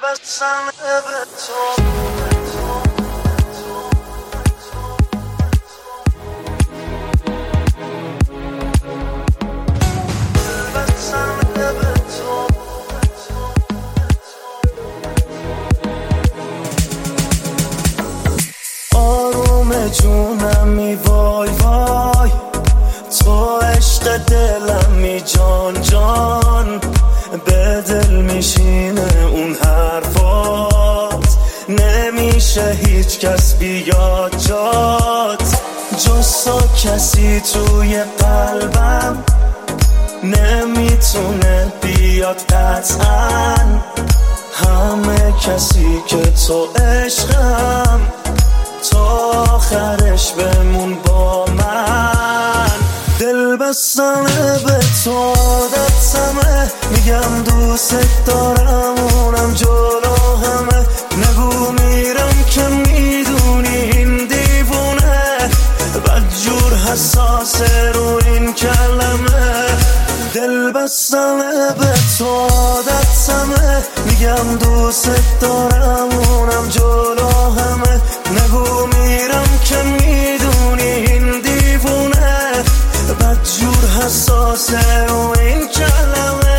بستم به تو. آروم جونمی وای وای، تو عشق دلمی جان جان، به دل میشینه اون حرفات، نمیشه هیچ کس بیاد جات، جز تو کسی توی قلبم نمیتونه بیاد قطعا، همه کسی که تو عشقم، تا آخرش بمون با من. دل بستمه به تو عادتمه، میگم دوست دارم اونم جلو همه، نگو میرم که میدونی این دیوونه، بدجور حساسه رو این کلمه. دل بستمه به تو عادتمه، میگم دوست دارم اونم جلو همه، نگو میرم که میدونی این دیوونه، بدجور حساسه رو این کلمه.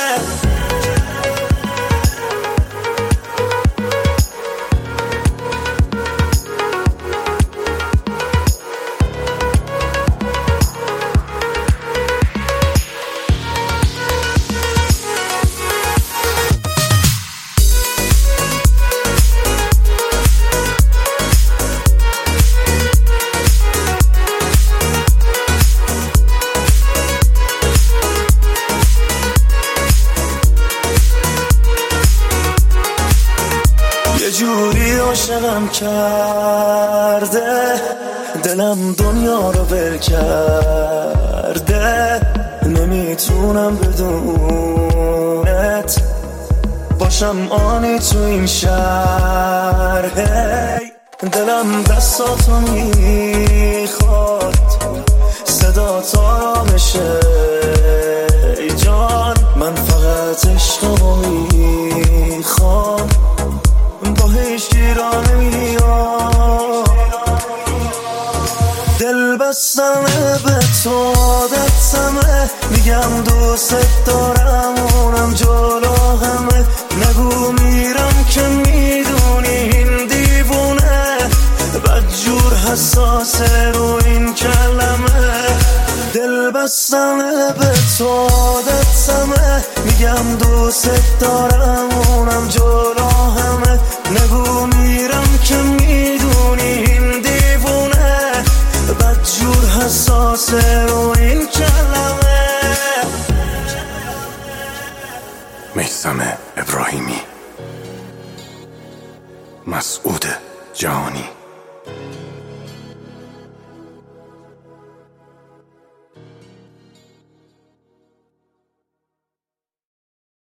یه جوری عاشقم کرده، دلم دنیا رو ول کرده، نمیتونم بدونت باشم آنی تو این شهر. دلم دستاتو میخواد، صدا تا بشه ای جان، من فقط عشقمو میخوام، با هیچ گیرانه میام. دل بستمه به تو عادتمه، میگم دوست دارم اونم جلو همه، نگو میرم که میدونی این دیوونه، بدجور حساسه رو این کلمه. دل بستمه به تو عادتمه، میگم دوست دارم اونم جلو همه، نگو میرم که میدونی این دیوونه، بدجور حساسه رو این کلمه. میثم ابراهیمی، مسعود جهانی.